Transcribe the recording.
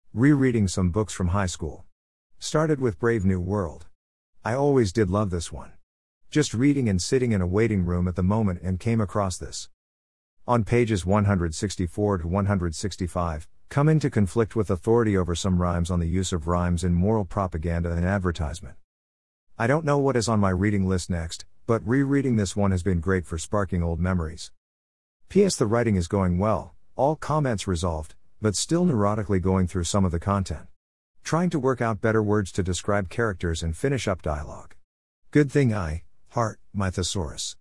Rereading some books from high school. Started with Brave New World. I always did love this one. Just reading and sitting in a waiting room at the moment and came across this. On pages 164 to 165, come into conflict with authority over some rhymes on the use of rhymes in moral propaganda and advertisement. I don't know what is on my reading list next, but rereading this one has been great for sparking old memories. P.S. The writing is going well, all comments resolved, but still neurotically going through some of the content. Trying to work out better words to describe characters and finish up dialogue. Good thing I, heart, my thesaurus.